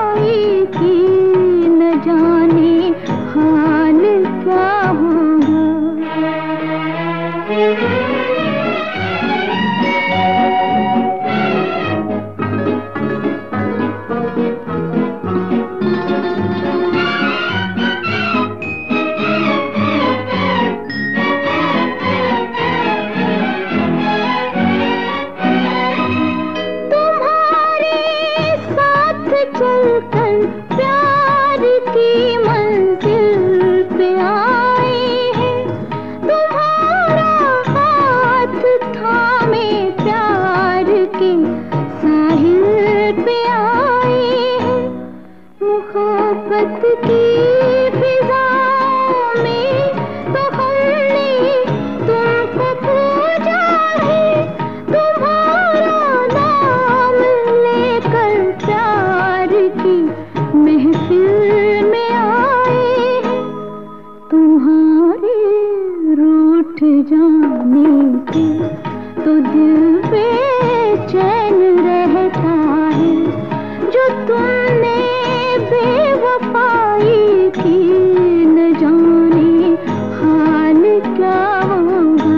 बेवफाई की न जाने हाल क्या होगा। चलकर प्यार की मंजिल पे आए हैं, तुम्हारा हाथ थामे प्यार के साहिल पे आए हैं। मोहब्बत की फिजाओं में तो हमने तुमको पूजा है, तुम्हारा नाम लेकर प्यार की महफिल में आए हैं। तुम्हारे रूठ जाने से तो दिल बेचैन रहता है, जो तुमने बेवफाई की न जाने हाल क्या होगा।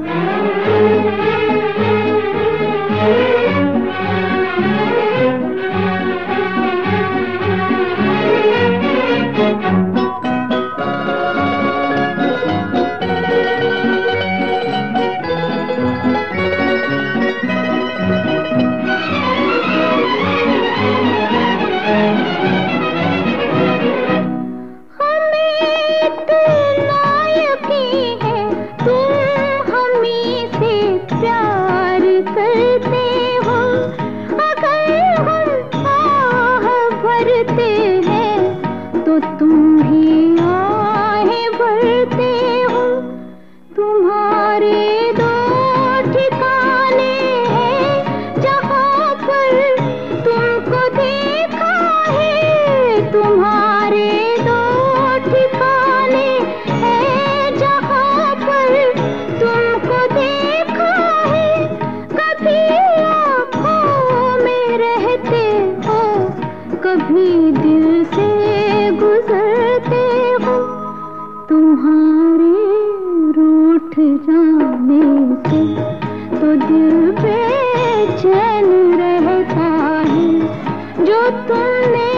तो तुम ही आहें भरते हो, तुम्हारे दो ठिकाने हैं जहाँ पर तुमको देखा है। तुम्हारे दो ठिकाने हैं जहाँ पर तुमको देखा है। कभी आँखों में रहते हो, कभी दिल से गुजरते हो। तुम्हारे रूठ जाने से तो दिल बेचैन रहता है, जो तुमने